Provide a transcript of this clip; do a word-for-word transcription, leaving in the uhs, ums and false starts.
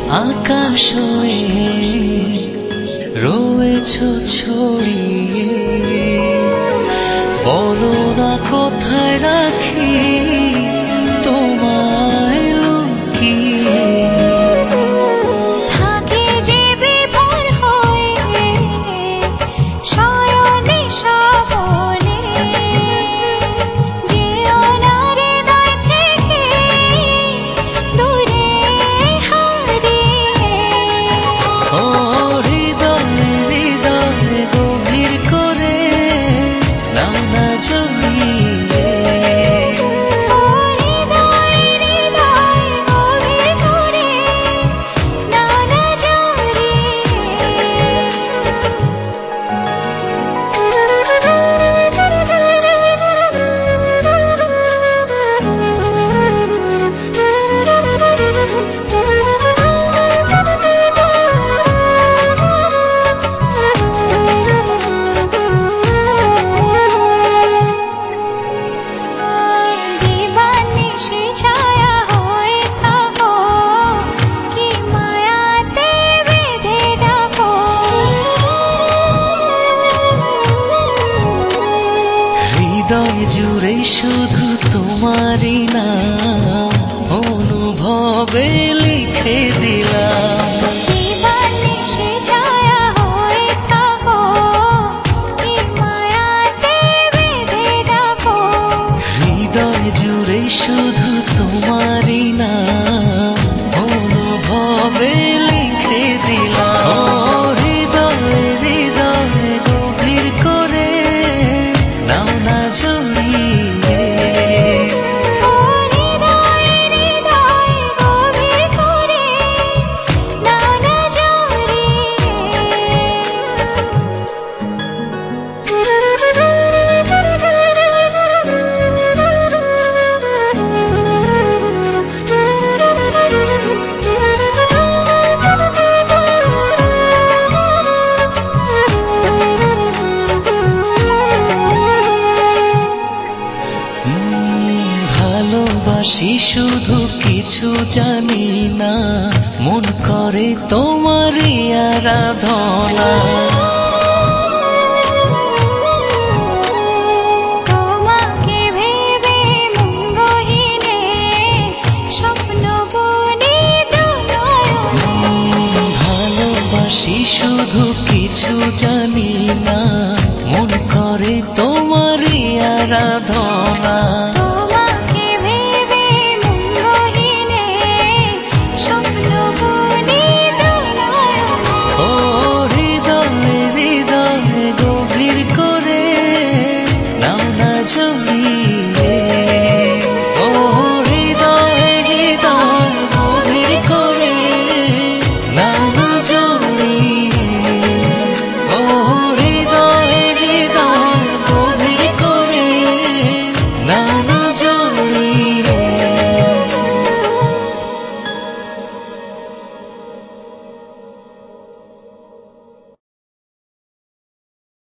আকাশ হয়ে রয়েছ ছড়িয়ে, বলো না কোথায় রাখি তোমায় লুকিয়ে। থাকি যে বিভোর হয়ে শয়নে স্বপনে, যেও না হৃদয় থেকে দূরে হারিয়ে। ও হৃদয় হৃদয় গভীর করে নাও না জড়িয়ে। ও হৃদয় হৃদয় গভীর করে নাও না দিবানিশি ছায়া হয়ে থাকো, কি মায়াতে বেঁধে ডাকো। হৃদয় জুড়ে শুধু তোমারই নাম অনুভবে লিখে দিলাম। দিবানিশি ছায়া হয়ে থাকো, কি মায়াতে বেঁধে ডাকো। হৃদয় জুড়ে শুধু তোমারই নাম অনুভবে লিখে দিলাম। ও হৃদয় হৃদয় গভীর করে নাও না জড়িয়ে। ও হৃদয় হৃদয় গভীর করে নাও না উম, ভালোবাসি শুধু কিছু জানি না, মন করে তোমারই আরাধনা। তোমাকে ভেবে মঙ্গহীনে স্বপ্ন বুনি দুনয়নে। উম, ভালোবাসি শুধু কিছু জানি না, মন করে তোমারই আরাধনা।